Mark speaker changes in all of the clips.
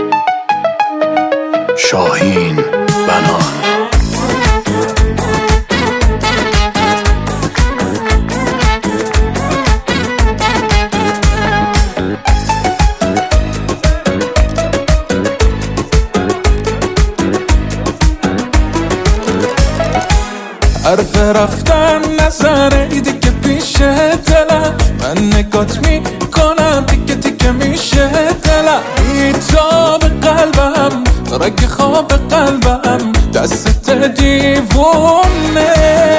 Speaker 1: شاهین بنان.
Speaker 2: حرف رفتن نزنه دیگه پیش دلم، من نگات میکنم دیگه دیگه میشه دلم. بیتاب قلبم رگ خواب قلبم دست دیوونه،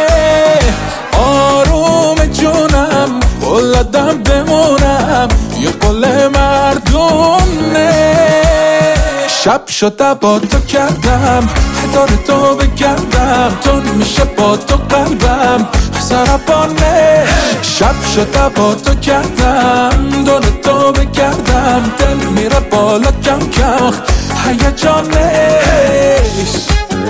Speaker 2: آروم جونم قلدم بمونم یه قل مردونه. شب شده با تو کردم هدار تو بگردم، تون میشه با تو قلبم سرپانه. شب شده با تو کردم دور تو بگردم، دل میره بالا کم کم هیجانش.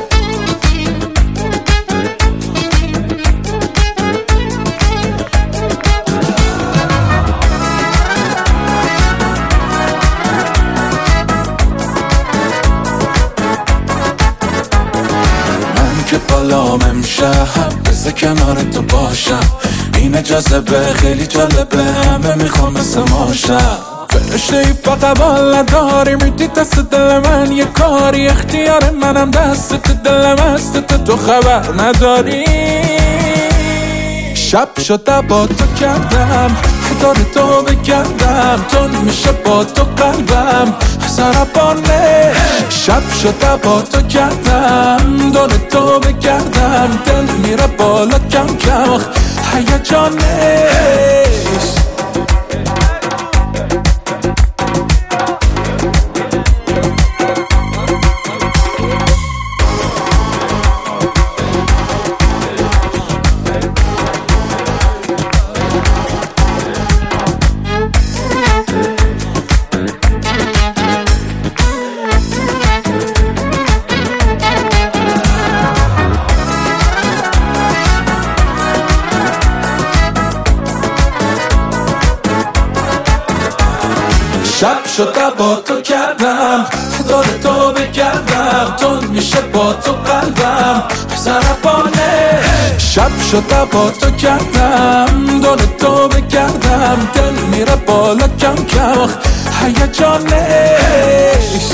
Speaker 2: که بالام امشب بذار کنار تو باشم، این جذبه خیلی جالبه، همه میخوام مثل ماشم. فرشته ای فقط بالا داری میدی دست دل من یه کاری، اختیار منم دست دلم است تو خبر نداری. شب شده با تو کردم هدار تو بگردم، تون میشه با تو قلبم سرپانه. شب شده با تو کردم دور تو بگردم، دل میره بالا کم کم هیجانش. شب شده با تو کردم دور تو بگردم، تون میشه با تو قلبم سرپانه. شب شده با تو کردم دور تو بگردم، دل میره بالا کم کم هیجانش.